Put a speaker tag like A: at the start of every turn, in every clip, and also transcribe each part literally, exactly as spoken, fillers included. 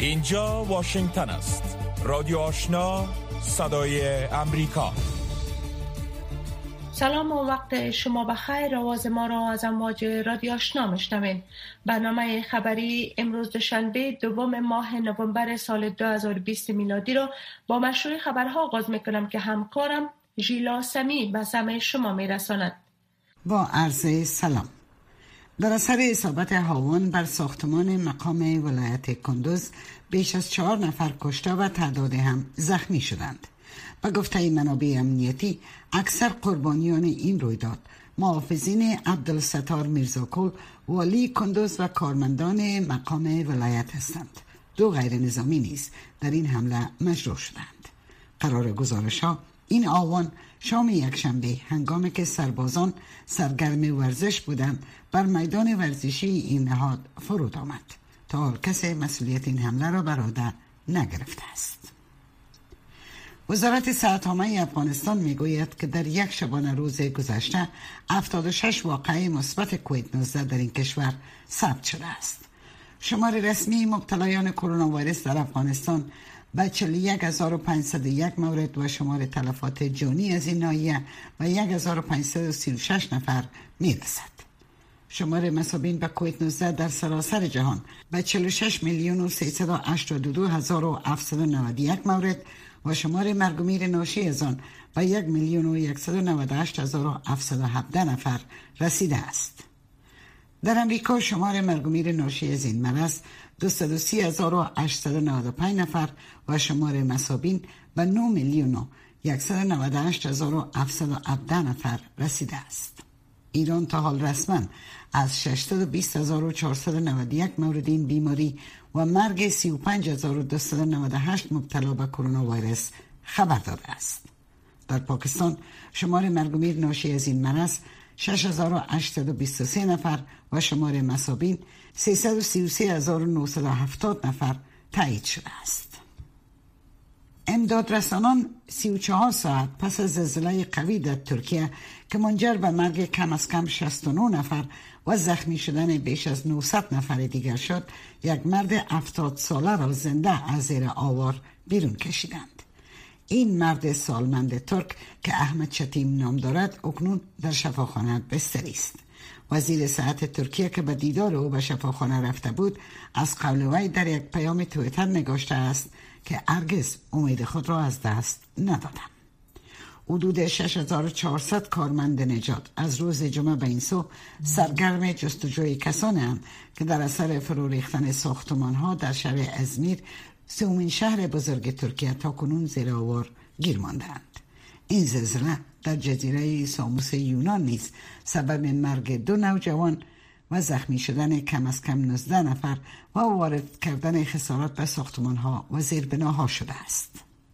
A: اینجا واشنگتن است. رادیو آشنا، صدای امریکا.
B: سلام و وقت شما بخیر. آواز ما را از امواج رادیو آشنا میشنوین. برنامه خبری امروز دوشنبه دوم ماه نوامبر سال دو هزار و بیست میلادی را با مشروع خبرها آغاز میکنم که همکارم ژیلا سمی به سمع شما میرساند.
C: با عرض سلام. در اثر اصابت هاون بر ساختمان مقام ولایت کندوز بیش از چهار نفر کشته و تعداد هم زخمی شدند. به گفته منابع امنیتی اکثر قربانیان این رویداد محافظین عبدالستار میرزاکول والی کندوز و کارمندان مقام ولایت هستند. دو غیر نظامی نیز در این حمله مجروح شدند. قرار گزارش ها این آوان شام یکشنبه هنگامی که سربازان سرگرم ورزش بودند بر میدان ورزشی این نهاد فرود آمد. تا حال کسی مسئولیت این حمله را بر عهده نگرفته است. وزارت صحت‌عامه افغانستان میگوید که در یک شبانه روز گذشته هفتاد و شش واقعه مثبت کووید نوزده در این کشور ثبت شده است. شمار رسمی مبتلایان کرونا ویروس در افغانستان به چهل و یک هزار و پانصد و یک مورد و شمار تلفات جانی از این ناحیه به یک هزار و پانصد و سی و شش نفر میرسد. شمار مصابین به کووید نوزده در سراسر جهان به چهل و شش میلیون و سیصد و هشتاد و دو هزار و هفتصد و نود و یک مورد و شمار مرگ و میر ناشی از آن به یک میلیون و صد و نود و هشت هزار و هفتصد و هفده نفر رسیده است. در امریکا شمار مرگ و میر ناشی از این مرض دویست و سی هزار و هشتصد و نود و پنج نفر و شمار مصابین به نه میلیون و صد و نود و هشت هزار و هفتصد و هفده نفر رسیده است. ایران تا حال رسما از ششصد و بیست هزار و چهارصد و نود و یک مورد این بیماری و مرگ سی و پنج هزار و دویست و نود و هشت مبتلا به کرونا ویروس خبر داده است. در پاکستان شمار مرگ و میر ناشی از این مرض شش هزار و هشتصد و بیست و سه نفر و شمار مصابین سیصد و سی و سه هزار و نهصد و هفتاد نفر تایید شده است. امدادرسانان سی و چهار ساعت پس از زلزله قوی در ترکیه که منجر به مرگ کم از کم شصت و نه نفر و زخمی شدن بیش از نهصد نفر دیگر شد، یک مرد هفتاد ساله را زنده از زیر آوار بیرون کشیدند. این مرد سالمند ترک که احمد شتیم نام دارد اکنون در شفاخانه بستری است. وزیر صحت ترکیه که به دیدار او به شفاخانه رفته بود از قول وی در یک پیام توییتر نگاشته است که هرگز امید خود را از دست ندادم. حدود شش هزار و چهارصد کارمند نجات از روز جمعه به این سو سرگرم جستجوی کسانی اند که در اثر فرو ریختن ساختمان ها در شهر ازمیر، سومین شهر بزرگ ترکیه، تا کنون زیر آوار گیر ماندند. این زلزله در جزیره ساموس یونان نیز سبب مرگ دو نوجوان و زخمی شدن کم از کم نوزده نفر و وارد کردن خسارات به ساختمان ها و زیربناها شده است.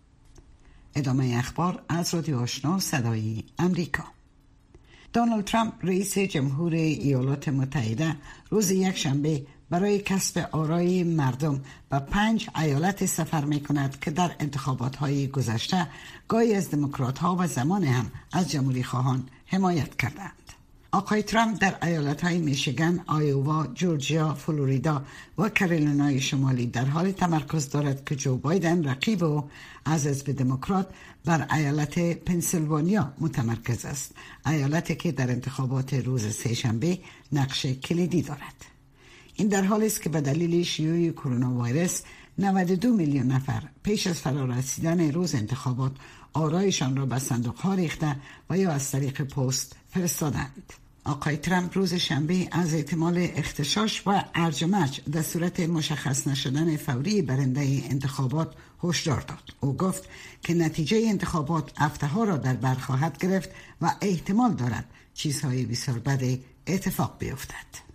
C: ادامه اخبار از رادیو آشنا صدای امریکا. دونالد ترامپ رئیس جمهور ایالات متحده روز یکشنبه برای کسب آرای مردم به پنج ایالت سفر می کند که در انتخابات های گذشته گاهی از دموکرات ها و زمان هم از جمهوری خواهان حمایت کردند. آقای ترامپ در ایالت های میشیگان، آیووا، جورجیا، فلوریدا و کارولینای شمالی در حال تمرکز دارد که جو بایدن رقیب او از حزب دموکرات بر ایالت پنسیلوانیا متمرکز است، ایالتی که در انتخابات روز سه‌شنبه نقش کلیدی دارد. این در حالی است که به دلیل شیوع کرونا ویروس نود و دو میلیون نفر پیش از فرارسیدن روز انتخابات آرایشان را به صندوق ها ریخته و یا از طریق پست فرستادند. آقای ترامپ روز شنبه از احتمال اغتشاش و ارج در صورت مشخص نشدن فوری برنده انتخابات هشدار داد. او گفت که نتیجه انتخابات هفته ها را در بر خواهد گرفت و احتمال دارد چیزهای بسیار بد اتفاق بیفتد.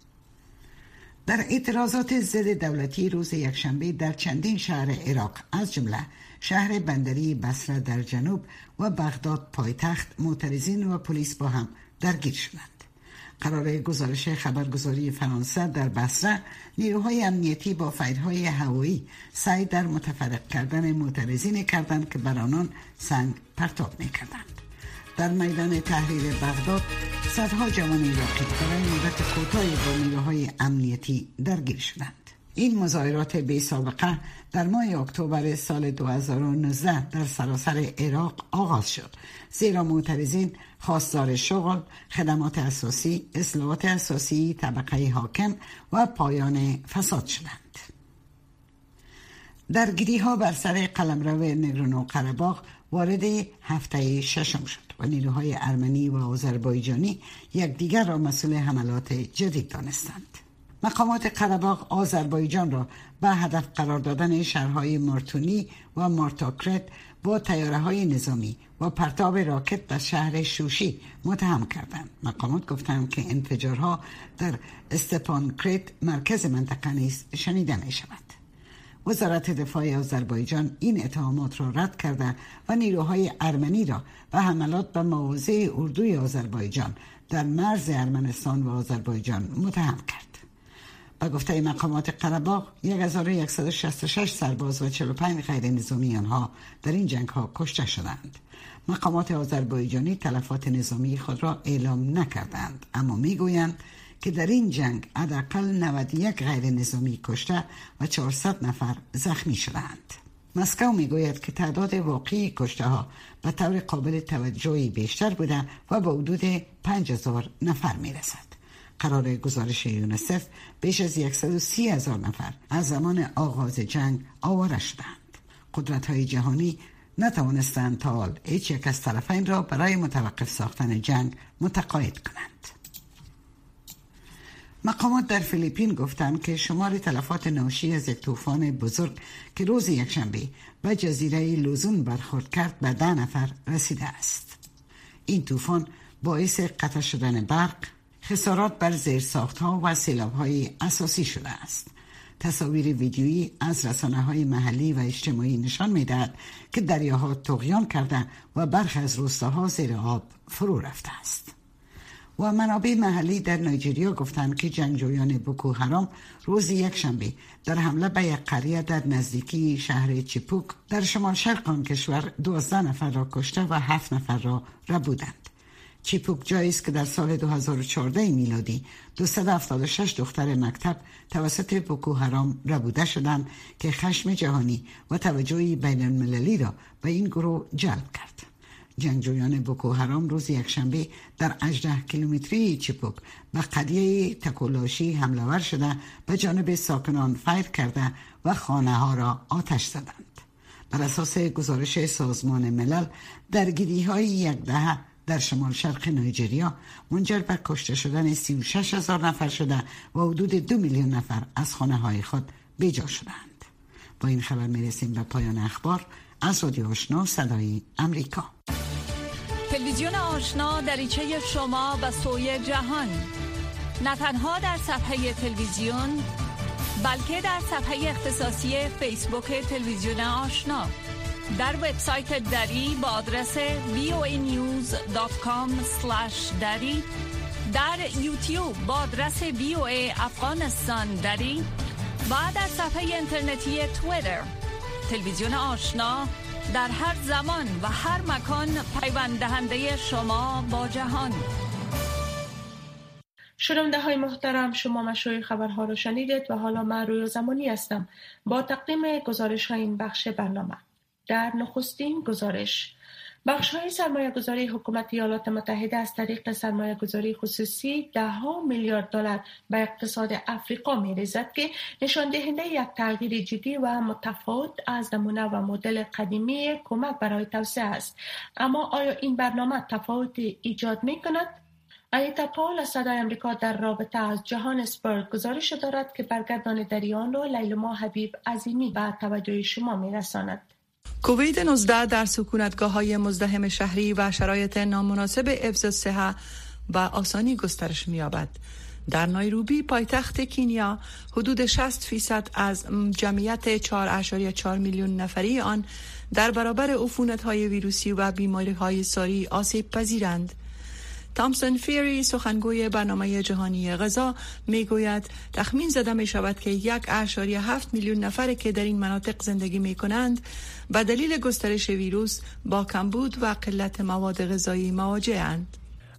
C: در اعتراضات ضد دولتی روز یکشنبه در چندین شهر عراق از جمله شهر بندری بصره در جنوب و بغداد پایتخت، معترضین و پلیس با هم درگیر شدند. قرار گزارش خبرگزاری فرانسه در بصره، نیروهای امنیتی با فایرهای هوایی سعی در متفرق کردن معترضین کردند که بر آنان سنگ پرتاب می‌کردند. در میدان تحریر بغداد صدها جوان عراقی برای مدت کوتاهی با نیروهای امنیتی درگیر شدند. این مظاهرات بی سابقه در ماه اکتبر سال دو هزار و نوزده در سراسر عراق آغاز شد، زیرا معترضین خواستار شغل، خدمات اساسی، اصلاحات اساسی طبقه حاکم و پایان فساد شدند. درگیری ها بر سر قلمرو نگرانو قره‌باغ وارد هفته ششم شد و نیروهای ارمنی و آذربایجانی یکدیگر را مسئول حملات جدید دانستند. مقامات قره‌باغ آذربایجان را به هدف قرار دادن شهرهای مارتونی و مارتاکرت با طیاره‌های نظامی و پرتاب راکت در شهر شوشی متهم کردند. مقامات گفتند که انفجارها در استپانکرت مرکز منطقه نیز شنیده می شود. وزارت دفاع آذربایجان این اتهامات را رد کرده و نیروهای ارمنی را به حملات به مواضع اردوی آذربایجان در مرز ارمنستان و آذربایجان متهم کرد. به گفته مقامات قره‌باغ یک هزار و صد و شصت و شش سرباز و چهل و پنج غیر نظامی آنها در این جنگ ها کشته شدند. مقامات آذربایجانی تلفات نظامی خود را اعلام نکردند، اما میگویند که در این جنگ حداقل نود و یک غیر نظامی کشته و چهارصد نفر زخمی شدند. مسکو میگوید که تعداد واقعی کشته ها به طور قابل توجهی بیشتر بوده و به حدود پنج هزار نفر میرسد. قرار گزارش یونیسف بیش از صد و سی هزار نفر از زمان آغاز جنگ آواره شدند. قدرت‌های جهانی نتوانستند تا حال هیچ یک از طرفین را برای متوقف ساختن جنگ متقاعد کنند. مقامات در فیلیپین گفتند که شمار تلفات ناشی از یک طوفان بزرگ که روز یکشنبه به جزیره لوزون برخورد کرد به ده نفر رسیده است. این طوفان باعث قطع شدن برق، خسارات بر زیرساخت‌ها و سیلاب‌های اساسی شده است. تصاویر ویدیویی از رسانه‌های محلی و اجتماعی نشان می‌دهد که دریاها طغیان کرده و برخی از روستاها زیر آب فرو رفته است. و منابع محلی در نایجریا گفتند که جنگجویان بوکو حرام روز یکشنبه در حمله به یک قریه در نزدیکی شهر چیپوک در شمال شرق آن کشور دوازده نفر را کشته و هفت نفر را ربودند. چیپوک جایی است که در سال دو هزار و چهارده میلادی دویست و هفتاد و شش دختر مکتب توسط بوکو حرام ربوده شدند که خشم جهانی و توجه بین المللی را به این گروه جلب کرد. جنگجویان بوکو حرام روز یکشنبه در هجده کیلومتری چیپوک به قریه تکولاشی حمله ور شده به جانب ساکنان فیر کرده و خانه ها را آتش زدند. بر اساس گزارش سازمان ملل درگیری های یک دهه در شمال شرق نایجریا منجر به کشته شدن سی و شش هزار نفر شده و حدود دو میلیون نفر از خانه های خود بیجا شدند. با این خبر میرسیم به پایان اخبار از رادیو آشنا صدای امریکا.
D: تلویزیون آشنا دریچه شما به سوی جهان، نه تنها در صفحه تلویزیون بلکه در صفحه اختصاصی فیسبوک تلویزیون آشنا، در وبسایت دری با آدرس وی او ای نیوز دات کام اسلش دری، در یوتیوب با آدرس وی او ای افغانستان دری و در صفحه اینترنتی توییتر. تلویزیون آشنا در هر زمان و هر مکان پیوند دهنده شما با جهان.
B: شنونده های محترم، شما مشروع خبرها را شنیدید و حالا من رویا زمانی هستم با تقدیم گزارش های این بخش برنامه. در نخستین گزارش، بخش های سرمایه گذاری حکومت ایالات متحده از طریق سرمایه گذاری خصوصی ده ها میلیارد دلار به اقتصاد افریقا می ریزد که نشان دهنده یک تغییر جدی و متفاوت از نمونه و مدل قدیمی کمک برای توسعه است. اما آیا این برنامه تفاوت ایجاد می کند؟ آیتا پاول از صدای امریکا در رابطه از جوهانسبرگ گزارش دارد که برگردان دریان را لیلما حبیب عظیمی به توجه شما می رساند.
E: کووید نوزده در سکونتگاه‌های مزدحم شهری و شرایط نامناسب حفظ صحت و آسانی گسترش می‌یابد. در نایروبی پایتخت کینیا حدود شصت فیصد از جمعیت چهار ممیز چهار میلیون نفری آن در برابر عفونت‌های ویروسی و بیماری‌های ساری آسیب پذیرند. تامسون فیری سخنگوی برنامه جهانی غذا میگوید تخمین زده می شود که یک اشاریه هفت میلیون نفر که در این مناطق زندگی می کنند به دلیل گسترش ویروس با کمبود و قلت مواد غذایی مواجه‌اند.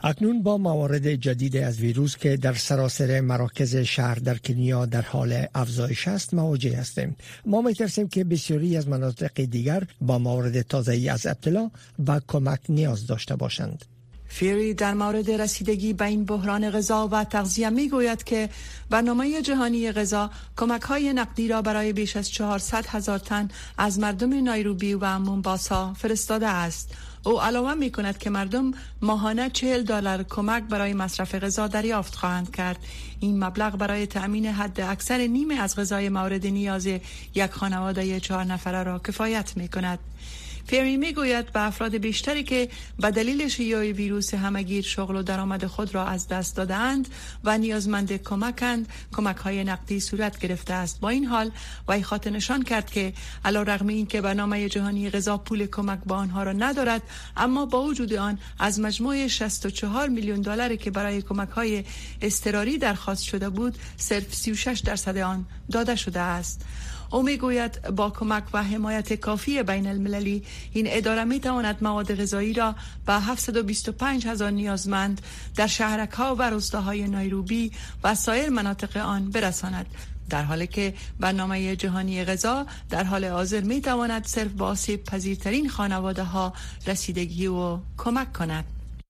F: اکنون با موارد جدید از ویروس که در سراسر مراکز شهر در کنیا در حال افزایش است مواجه هستیم. ما می‌ترسیم که بسیاری از مناطق دیگر با موارد تازه‌ای از ابتلا و کمک نیاز داشته باشند.
E: فیری در مورد رسیدگی به این بحران غذا و تغذیه می گوید که برنامه جهانی غذا کمک‌های نقدی را برای بیش از چهارصد هزار تن از مردم نایروبی و مومباسا فرستاده است. او علاوه می کند که مردم ماهانه چهل دلار کمک برای مصرف غذا دریافت خواهند کرد. این مبلغ برای تأمین حد اکثر نیمه از غذای مورد نیاز یک خانواده چهار نفره را کفایت می کند. فیری می گوید به افراد بیشتری که به دلیل شیوع ویروس همگیر شغل و درآمد خود را از دست دادند و نیازمند کمکند، کمک های نقدی صورت گرفته است. با این حال وی خاطر نشان کرد که علیرغم اینکه برنامه جهانی غذا پول کمک به آنها را ندارد، اما با وجود آن از مجموع شصت و چهار میلیون دلاری که برای کمک های اضطراری درخواست شده بود، صرف سی و شش درصد آن داده شده است. او میگوید با کمک و حمایت کافی بین المللی این اداره می تواند مواد غذایی را به هفتصد و بیست و پنج هزار نیازمند در شهرک‌ها و روستاهای نایروبی و سایر مناطق آن برساند، در حالی که برنامه جهانی غذا در حال حاضر می تواند صرف به آسیب پذیرترین خانواده ها رسیدگی و کمک کند.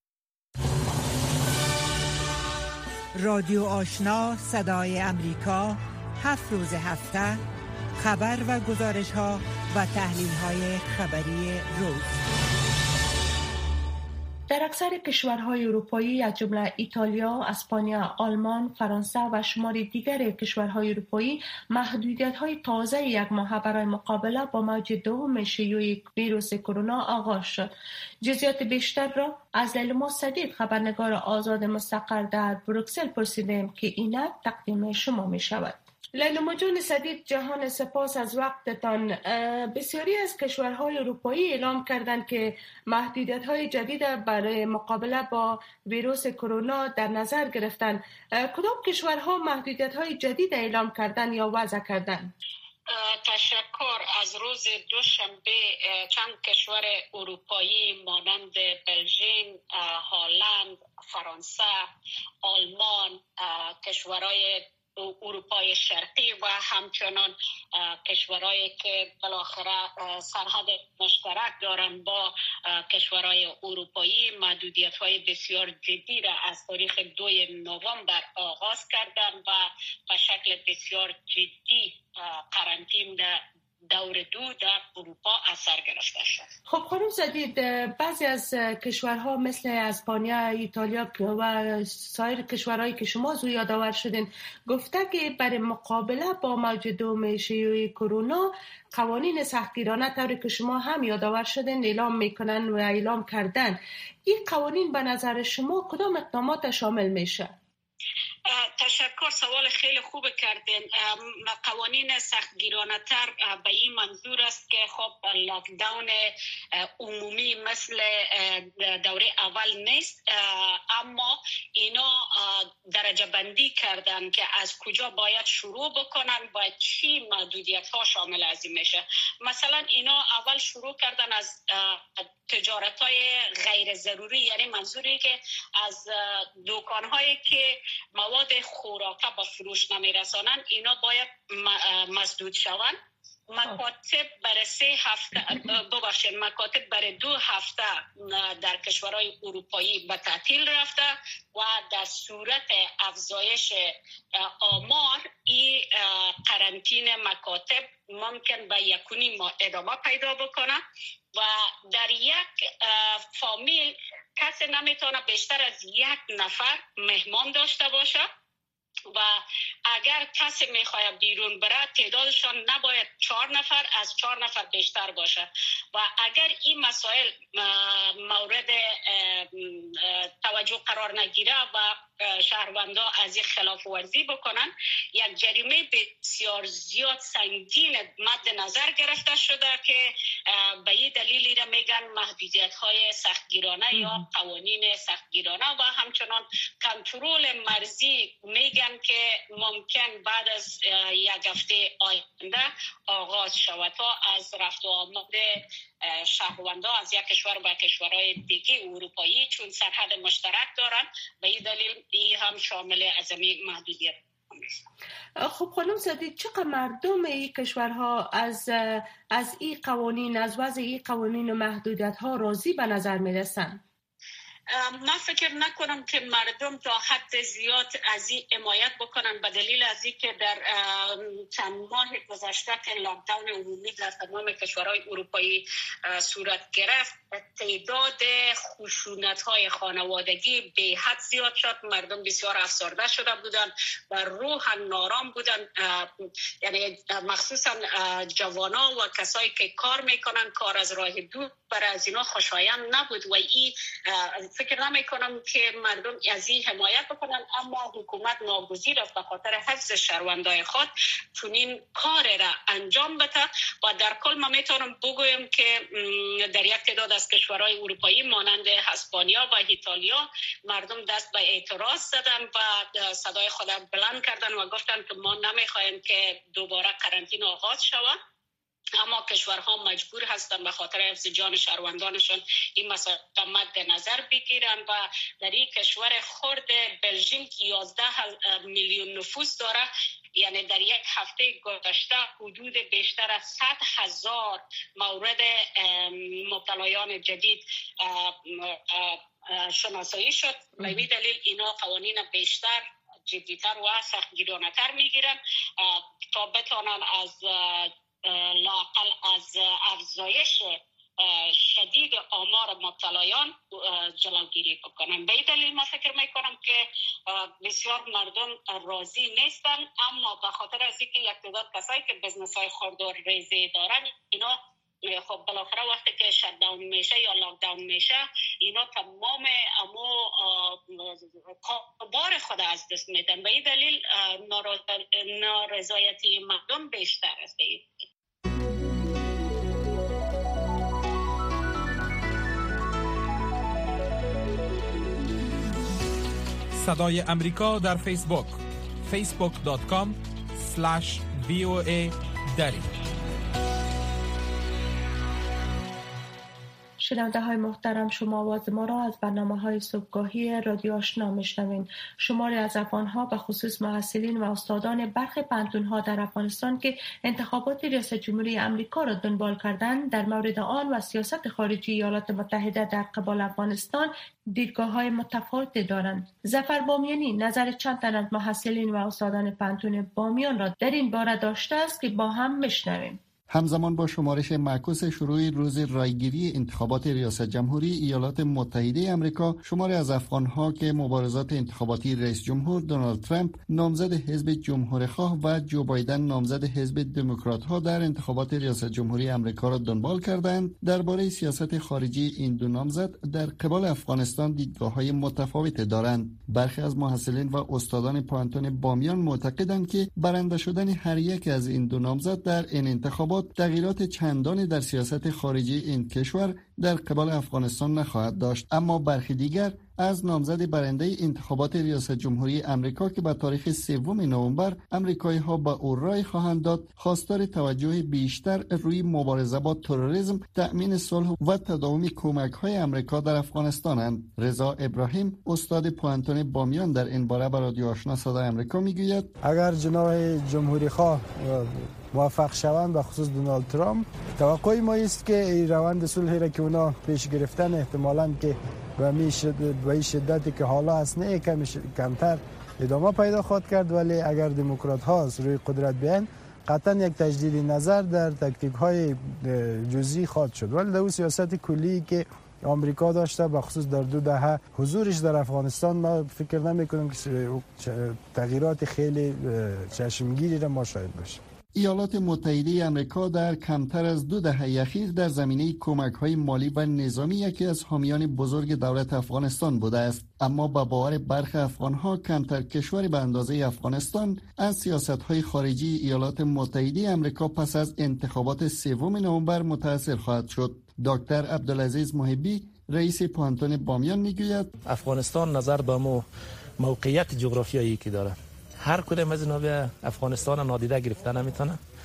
G: رادیو آشنا صدای امریکا، هفت روز هفته خبر و گزارش ها و تحلیل های خبری روز.
B: در اکثر کشورهای اروپایی از جمله ایتالیا، اسپانیا، آلمان، فرانسه و شمار دیگر کشورهای اروپایی محدودیت‌های تازه یک ماه برای مقابله با موج دوم شیوع ویروس کرونا آغاز شد. جزئیات بیشتر را از لیلا صدیق، خبرنگار آزاد مستقر در بروکسل پرسیدیم که اینک تقدیم شما می شود. لیلا جان صدیق، جهان سپاس از وقتتان. بسیاری از کشورهای اروپایی اعلام کردند که محدودیت‌های جدید برای مقابله با ویروس کرونا در نظر گرفتند. کدام کشورها محدودیت‌های جدید اعلام کردند یا وضع کردند؟
H: تشکر. از روز دوشنبه چند کشور اروپایی مانند بلژیک، هلند، فرانسه، آلمان، کشورهای اروپای شرقی و همچنان کشورهایی که بالاخره سرحد مشترک دارند با کشورهای اروپایی محدودیت‌های بسیار جدی را از تاریخ دوم نوامبر آغاز کردند و به شکل بسیار جدی قرنطینه در دور دو در اروپا اثر گرفته شد.
B: خب خانم صدیق، بعضی از کشورها مثل اسپانیا، ایتالیا و سایر کشورهایی که شما زو یادآور شدین گفته که برای مقابله با موج دوم شیوع کرونا قوانین سختگیرانه طوری که شما هم یادآور شدین اعلام میکنن و اعلام کردن. این قوانین به نظر شما کدام اقدامات شامل میشه؟
H: تشکر، سوال خیلی خوب کردین. قوانین سختگیرانه تر به این منظور است که خب لاکداون عمومی مثل دوره اول نیست، اما اینا درجه بندی کردن که از کجا باید شروع بکنن، باید چی محدودیت ها شامل از این میشه. مثلا اینا اول شروع کردن از تجارت های غیر ضروری، یعنی منظوری که از دکان هایی که مواد خوراکه به فروش نمیرسانند اینا باید مسدود شوند. مکاتب برای سه هفته ببخشید مکاتب برای دو هفته در کشورهای اروپایی به تعطیل رفته و در صورت افزایش آمار این قرنطینه مکاتب ممکن به یک و نیم ماه ادامه پیدا بکنه و در یک فامیل کسی نمیتونه بیشتر از یک نفر مهمان داشته باشه و اگر کسی میخواد بیرون بره تعدادشان نباید چهار نفر از چهار نفر بیشتر باشه و اگر این مسائل مورد توجه قرار نگیره و شهروندا از این خلاف ورزی بکنن یک جریمه بسیار زیاد سنگین مد نظر گرفته شده که به این دلیلی را میگن محدودیت های سختگیرانه یا قوانین سختگیرانه و همچنان کنترل مرزی میگن که ممکن بعد از یک هفته آینده آغاز شود تا از رفت و آمد شهروندان از یک کشور به کشورهای دیگه اروپایی، چون سرحد مشترک دارن، به این دلیل این هم شامل از این محدودیت.
B: خب خانم صدیق، چقدر مردم این کشورها از از این قوانین، از وضع این قوانین و محدودیت ها راضی به نظر میرسن؟
H: من فکر نکنم که مردم تا حد زیاد از این حمایت بکنن، به دلیل از این که در چند ماه گذشته که لاکداون عمومی در تمام کشورهای اروپایی صورت گرفت، تعداد خشونت‌های خانوادگی به حد زیاد شد. مردم بسیار افسرده شده بودن و روحاً نارام بودن، یعنی مخصوصا جوانا و کسایی که کار میکنن، کار از راه دور برای از اینا خوشایند نبود و این فکر نمی کنم که مردم از این حمایت بکنن. اما حکومت ناگزیر است به خاطر حفظ شهروندای خود چنین کار را انجام بده و در کل ما میتونم بگویم که در یک تعداد از کشورهای اروپایی مانند اسپانیا و ایتالیا مردم دست به اعتراض زدن و صدای خود بلند کردن و گفتن که ما نمیخوایم که دوباره قرنطینه آغاز شود، اما کشورها مجبور هستند به خاطر حفظ جان شهروندانشان این مسائل مد نظر بگیرن. و در این کشور خرد بلژیم که یازده میلیون نفوس داره، یعنی در یک هفته گذشته حدود بیشتر از صد هزار مورد مبتلایان جدید شناسایی شد. به این دلیل اینا قوانین بیشتر، جدیتر و سختگیرانه‌تر میگیرن تا بتانن از لااقل از افزایش شدید آمار مبتلایان جلوگیری بکنن. به این دلیل ما فکر میکنم که بسیار مردم راضی نیستن، اما به خاطر از اینکه یک تعداد کسایی که بزنس های خرد و ریزی دارن، اینا خب بالاخره وقتی که شت داون میشه یا لاک داون میشه، اینا تمام امو بار خود از دست میدن. به این دلیل نارضایتی مردم بیشتر است.
A: صدای امریکا در فیسبوک فیسبوک دات کام اسلش وی او ای دری.
B: شنونده های محترم، شما آواز ما را از برنامه های صبحگاهی رادیو آشنا میشنوین. شماری از افغان ها به خصوص محصلین و استادان برخی پانتون ها در افغانستان که انتخابات ریاست جمهوری امریکا را دنبال کردند، در مورد آن و سیاست خارجی ایالات متحده در قبال افغانستان دیدگاه های متفاوتی دارند. ظفر بامیانی نظر چند تن از محصلین و استادان پانتون بامیان را در این باره داشته است که با هم میشنویم.
I: همزمان با شمارش معکوس شروع روز رایگیری انتخابات ریاست جمهوری ایالات متحده آمریکا، شماری از افغان‌ها که مبارزات انتخاباتی رئیس جمهور دونالد ترامپ نامزد حزب جمهوری‌خواه و جو بایدن نامزد حزب دموکرات‌ها در انتخابات ریاست جمهوری آمریکا را دنبال کردند، درباره سیاست خارجی این دو نامزد در قبال افغانستان دیدگاه‌های متفاوتی دارند. برخی از محصلین و استادان پانتون بامیان معتقدند که برنده شدن هر یک از این دو نامزد در این انتخابات تغییرات چندانی در سیاست خارجی این کشور در قبال افغانستان نخواهد داشت. اما برخی دیگر از نامزد برنده انتخابات ریاست جمهوری امریکا که به تاریخ سوم نوامبر امریکایی ها به او رای خواهند داد، خواستار توجه بیشتر روی مبارزه با تروریسم، تأمین صلح و تداوم کمک های امریکا در افغانستانند. رضا ابراهیم استاد پوانتون بامیان در این باره به رادیو آشنا صدای امریکا میگوید
J: اگر جناح جمهوری خواه موفق شوند، به خصوص دونالد ترامپ، توقع ما است که این روند صلحی را که اونا پیش گرفتن احتمالاً که و این شدتی که حالا هست نه کم کمتر ادامه پیدا خواهد کرد، ولی اگر دموکرات ها روی قدرت بیان قطعا یک تجدید نظر در تکتیک های جزئی خواهد شد. ولی در اون سیاست کلی که آمریکا داشته به خصوص در دو دهه حضورش در افغانستان، ما فکر نمی کنم که تغییرات خیلی چشمگیری را ما شاهد باشیم.
I: ایالات متحده آمریکا در کمتر از دو دهه اخیر در زمینه کمک‌های مالی و نظامی یکی از حامیان بزرگ دولت افغانستان بوده است، اما با باور برخی افغان‌ها کمتر کشوری به اندازه افغانستان از سیاست‌های خارجی ایالات متحده آمریکا پس از انتخابات سوم نوامبر متاثر خواهد شد. دکتر عبدالعزیز محبی رئیس پانتون بامیان میگوید
K: افغانستان نظر به مو موقعیت جغرافیایی که داره، هر کدام از اینا به افغانستان نادیده گرفته نمیتونه.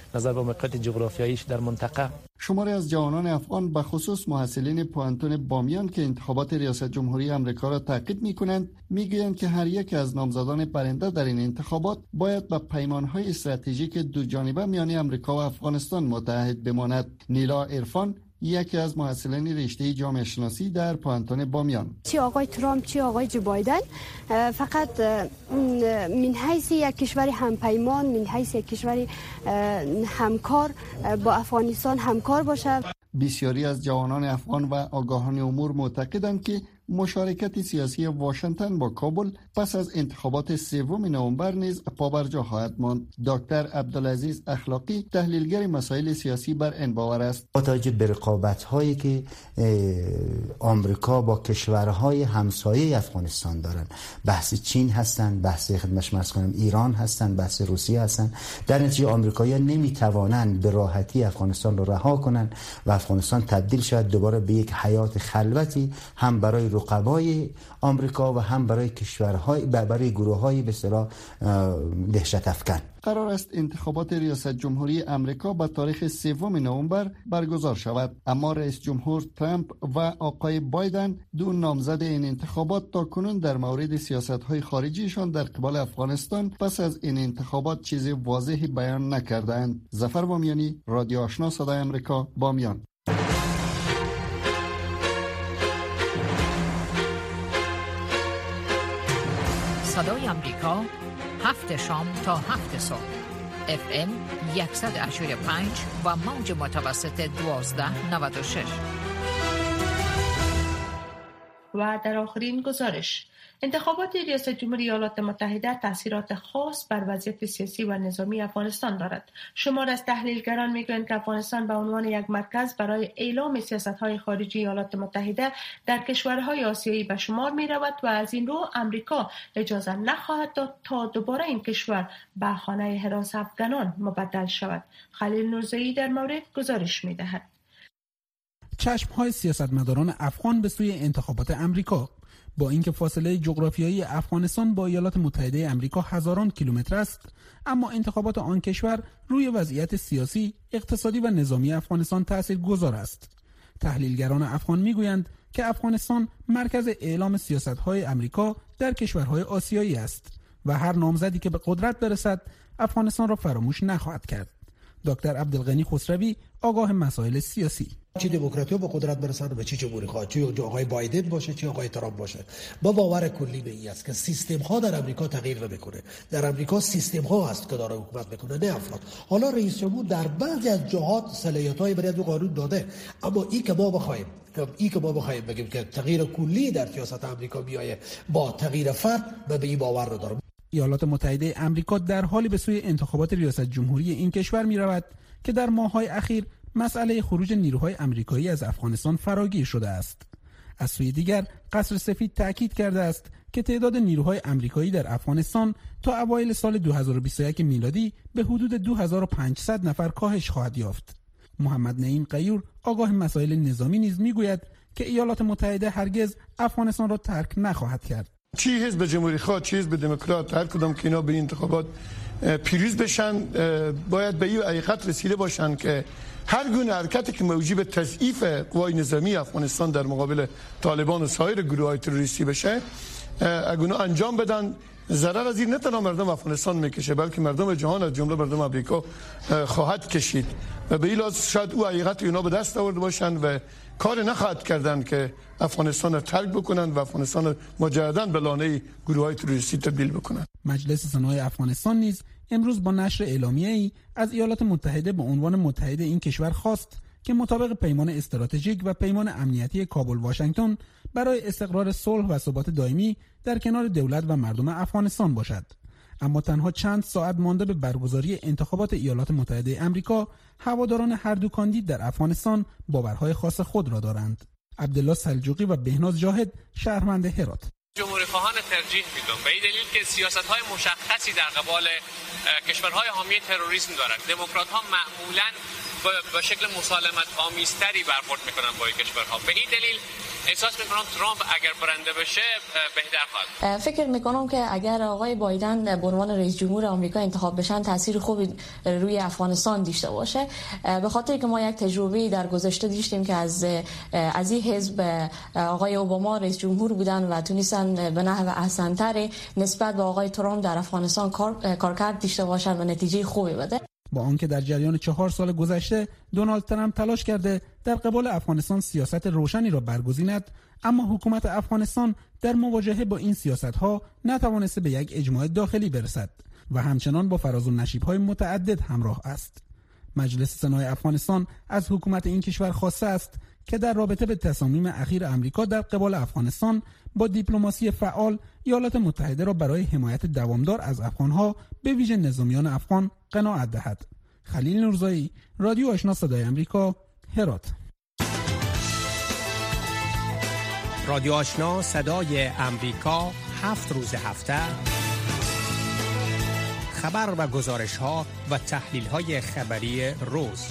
K: نظر به موقعیت جغرافیاییش در منطقه.
I: شماری از جوانان افغان به خصوص محصلین پوانتون بامیان که انتخابات ریاست جمهوری آمریکا را تعقیب می‌کنند میگویند که هر یک از نامزدان برنده در این انتخابات باید به پیمان‌های استراتژیک دو جانبه میان آمریکا و افغانستان متحد بماند. نیلا عرفان یکی از محصلین رشته جامعه شناسی در پوانتون بامیان:
L: چی آقای ترامپ چی آقای جو بایدن فقط من حیث یک کشور همپیمان، من حیث یک کشور همکار با افغانستان همکار باشه.
I: بسیاری از جوانان افغان و آگاهان امور معتقدند که مشارکت سیاسی واشنگتن با کابل پس از انتخابات سوم نوامبر نیز پابرجا خواهد ماند. دکتر عبدالعزیز اخلاقی تحلیلگر مسائل سیاسی بر این باور است.
M: با توجه به رقابت‌هایی که آمریکا با کشورهای همسایه افغانستان دارن، بحث چین هستن، بحث خدمتش عرض کنم ایران هستن، بحث روسیه هستن، در نتیجه آمریکایی‌ها نمیتوانند به راحتی افغانستان رو رها کنن و افغانستان تبدیل شود دوباره به یک حیات خلوتی هم برای رقبای آمریکا و هم برای کشورهای برای گروه‌های به اصطلاح دهشت افکن.
I: قرار است انتخابات ریاست جمهوری آمریکا به تاریخ سوم نوامبر برگزار شود، اما رئیس جمهور ترامپ و آقای بایدن دو نامزد این انتخابات تاکنون در مورد سیاست‌های خارجیشان در قبال افغانستان پس از این انتخابات چیز واضحی بیان نکردند. ظفر بامیانی، رادیو آشنا صدای آمریکا، بامیان.
N: صدای آمریکا، هفت شام تا هفت صبح، اف ام صد و هشتاد و پنج و موج متوسط دوازده نود و شش.
B: و در آخرین گزارش، انتخابات ریاست جمهوری ایالات متحده تاثیرات خاص بر وضعیت سیاسی و نظامی افغانستان دارد. شمار از تحلیلگران میگویند که افغانستان به عنوان یک مرکز برای اعلام سیاست‌های خارجی ایالات متحده در کشورهای آسیایی به شمار می‌رود و از این رو امریکا اجازه نخواهد داد تا دوباره این کشور به خانه حراس افغانان مبدل شود. خلیل نورزایی در مورد گزارش می‌دهد.
A: چشم‌های سیاستمداران افغان به سوی انتخابات امریکا. با اینکه فاصله جغرافیایی افغانستان با ایالات متحده آمریکا هزاران کیلومتر است، اما انتخابات آن کشور روی وضعیت سیاسی، اقتصادی و نظامی افغانستان تاثیرگذار است. تحلیلگران افغان میگویند که افغانستان مرکز اعلام سیاست‌های آمریکا در کشورهای آسیایی است و هر نامزدی که به قدرت برسد افغانستان را فراموش نخواهد کرد. دکتر عبدالغنی خسروی، آگاه مسائل سیاسی:
O: چه دموکرات‌ها به قدرت برسن و چه جمهوری‌خواه، چه آقای بایدن باشه چه آقای ترامپ باشه، با باور کلی به این است که سیستم‌ها در آمریکا تغییر نمی‌کنه. در آمریکا سیستم‌ها هست که داره حکومت می‌کنه، نه افراد. حالا رئیس جمهور در بعضی از جهات صلاحیت‌های برای قانون داده، اما این که ما بخوایم این که ما بخوایم بگیم که تغییر کلی در سیاست آمریکا بیایه با تغییر فرد، من به این باور ندارم.
A: ایالات متحده آمریکا در حالی به سوی انتخابات ریاست جمهوری این کشور می‌رود که در ماه‌های اخیر مسئله خروج نیروهای آمریکایی از افغانستان فراگیر شده است. از سوی دیگر قصر سفید تاکید کرده است که تعداد نیروهای آمریکایی در افغانستان تا اوایل سال دو هزار و بیست و یک میلادی به حدود دو هزار و پانصد نفر کاهش خواهد یافت. محمد نعیم قیور، آگاه مسائل نظامی، نیز میگوید که ایالات متحده هرگز افغانستان را ترک نخواهد کرد.
P: چی حزب جمهوری خواه چی حزب دموکرات، هر کدام که اینا به انتخابات پیروز بشن باید به این حقیقت رسیده باشن که هر گونه حرکتی که موجب تضعیف قوای نظامی افغانستان در مقابل طالبان و سایر گروه‌های تروریستی بشه اگه انجام بدن، ضرر از این نه تنها مردم افغانستان میکشه بلکه مردم جهان از جمله مردم آمریکا خواهد کشید و به این لحاظ شاید او حقیقت اونا به دست آورده باشن و کار نخواهد کردن که افغانستان را ترک بکنن و افغانستان را مجددا به لانه گروه‌های تروریستی تبدیل بکنن.
A: مجلس سنای افغانستان نیز امروز با نشر اعلامیه‌ای از ایالات متحده به عنوان متحد این کشور خواست که مطابق پیمان استراتژیک و پیمان امنیتی کابل واشنگتن برای استقرار صلح و ثبات دائمی در کنار دولت و مردم افغانستان باشد. اما تنها چند ساعت مانده به برگزاری انتخابات ایالات متحده آمریکا، هواداران هر دو کاندید در افغانستان باورهای خاص خود را دارند. عبدالله سلجوقی و بهناز جاهد، شهروند هرات:
Q: جمهوری خواهان ترجیح میدم به این دلیل که سیاست‌های مشخصی در قبال کشورهای حامی تروریسم دارند. دموکرات‌ها معمولاً به شکل مسالمت آمیزتری برخورد میکنن با این کشورها. به این دلیل احساس میکنم ترامپ اگر برنده بشه بهتر خواهد.
R: فکر میکنم که اگر آقای بایدن به عنوان رئیس جمهور آمریکا انتخاب بشن تاثیر خوبی روی افغانستان داشته باشه، به خاطر که ما یک تجربه در گذشته داشتیم که از از این حزب آقای اوباما رئیس جمهور بودن و تونستن به نحو احسن‌تر نسبت به آقای ترامپ در افغانستان کار کارکرد داشته باشن و نتیجه خوبی بده.
A: با آنکه در جریان چهار سال گذشته دونالد ترامپ تلاش کرده در قبال افغانستان سیاست روشنی را برگزیند، اما حکومت افغانستان در مواجهه با این سیاست‌ها نتوانسته به یک اجماع داخلی برسد و همچنان با فراز و نشیب‌های متعدد همراه است. مجلس سنای افغانستان از حکومت این کشور خواسته است که در رابطه به تصامیم اخیر امریکا در قبال افغانستان با دیپلماسی فعال ایالات متحده را برای حمایت دوامدار از افغان‌ها به ویژه نظامیان افغان قناعت دهد. خلیل نورزایی، رادیو آشنا صدای امریکا، هرات.
S: رادیو آشنا صدای امریکا، هفت روز هفته خبر و گزارش ها و تحلیل های خبری روز.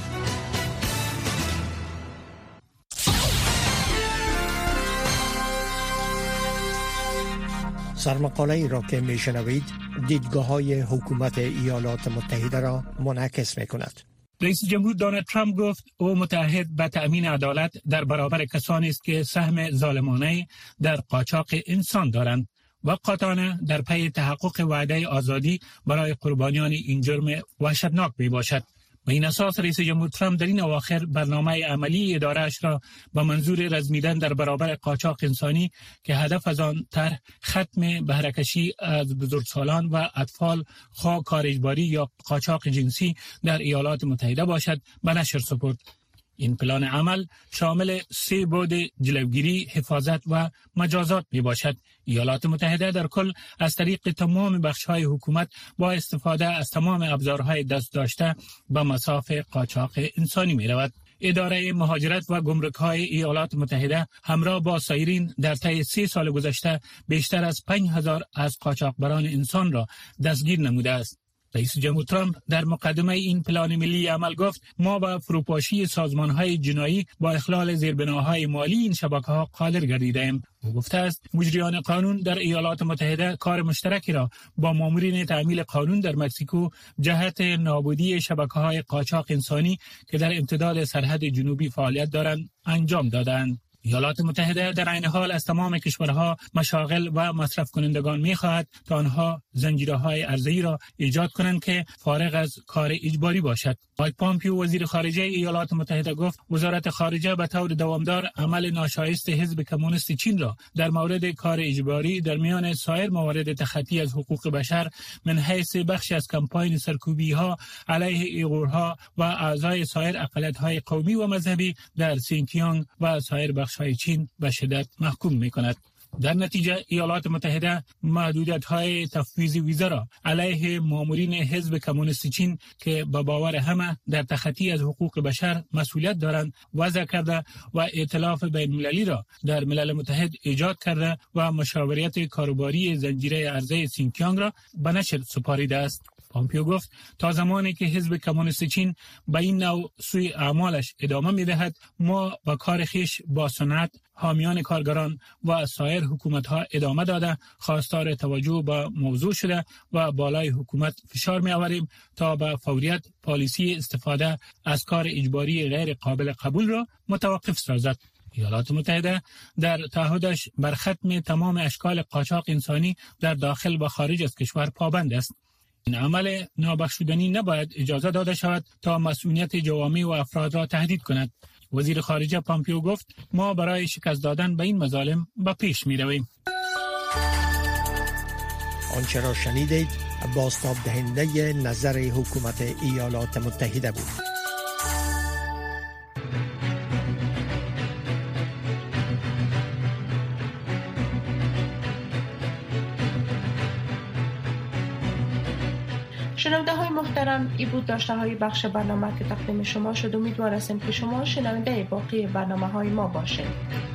F: سرمقاله ای را که می شنوید دیدگاه های حکومت ایالات متحده را منعکس می کند.
T: رئیس جمهور دونالد ترامپ گفت او متعهد به تأمین عدالت در برابر کسانی است که سهم ظالمانه در قاچاق انسان دارند و قاطعانه در پی تحقق وعده آزادی برای قربانیان این جرم وحشتناک می باشد. به این اساس رئیس جمهور ترامپ در این اواخر برنامه عملی اداره‌اش را با منظور رزمیدن در برابر قاچاق انسانی که هدف از آن طرح ختم بهره‌کشی از بزرگسالان و اطفال خواه کار اجباری یا قاچاق جنسی در ایالات متحده باشد به نشر سپرد. این پلان عمل شامل سه بعد جلوگیری، حفاظت و مجازات می باشد. ایالات متحده در کل از طریق تمام بخش‌های حکومت با استفاده از تمام ابزارهای دست داشته به مصاف قاچاق انسانی می رود. اداره مهاجرت و گمرک‌های ایالات متحده همراه با سایرین در طی سه سال گذشته بیشتر از پنج هزار از قاچاقبران انسان را دستگیر نموده است. رئیس جمهور ترامپ در مقدمه این پلان ملی عمل گفت ما با فروپاشی سازمان‌های جنایی با اخلال زیربناهای مالی این شبکه‌ها قادر گردیده‌ایم. او گفته است مجریان قانون در ایالات متحده کار مشترکی را با مامورین تعمیل قانون در مکزیکو جهت نابودی شبکه‌های قاچاق انسانی که در امتداد سرحد جنوبی فعالیت دارند انجام دادند. ایالات متحده در عین حال از تمام کشورها مشاغل و مصرف کنندگان می‌خواهد تا آنها زنجیره‌های عرضه‌ای را ایجاد کنند که فارغ از کار اجباری باشد. مایک پامپیو وزیر خارجه ایالات متحده گفت وزارت خارجه به طور دوامدار عمل ناشایست حزب کمونیست چین را در مورد کار اجباری در میان سایر موارد تخطی از حقوق بشر من حیث بخشی از کمپاین سرکوبی‌ها علیه ایغورها و اعضای سایر اقلیت‌های قومی و مذهبی در سینکیانگ و سایر بخش‌های چین به شدت محکوم می‌کند. در نتیجه ایالات متحده محدودیت‌های تفویض ویزا را علیه مامورین حزب کمونیست چین که به باور همه در تخطی از حقوق بشر مسئولیت دارند وضع کرده و ائتلاف بین‌المللی را در ملل متحد ایجاد کرده و مشاوریت کاروباری زنجیره عرضه سینکیانگ را به نشر سپاریده است. پامپیو گفت تا زمانی که حزب کمونیست چین به این نوع سوی اعمالش ادامه می‌دهد ما با کار خویش با صنعت، حامیان کارگران و سایر حکومت‌ها ادامه داده خواستار توجه به موضوع شده و بالای حکومت فشار می‌آوریم تا به فوریت پالیسی استفاده از کار اجباری غیر قابل قبول را متوقف سازد. ایالات متحده در تعهدش بر ختم تمام اشکال قاچاق انسانی در داخل و خارج از کشور پابند است. این عمل نابخشودنی نباید اجازه داده شود تا مسئولیت جوامع و افراد را تهدید کند. وزیر خارجه پامپیو گفت ما برای شکست دادن به این مظالم به پیش می رویم.
F: آنچه را شنیدید بازتاب دهنده نظر حکومت ایالات متحده بود.
B: شنونده های محترم، ای بود داشته های بخش برنامه که تقدیم شما شد. امیدوار هستیم که شما شنونده باقی برنامه های ما باشید.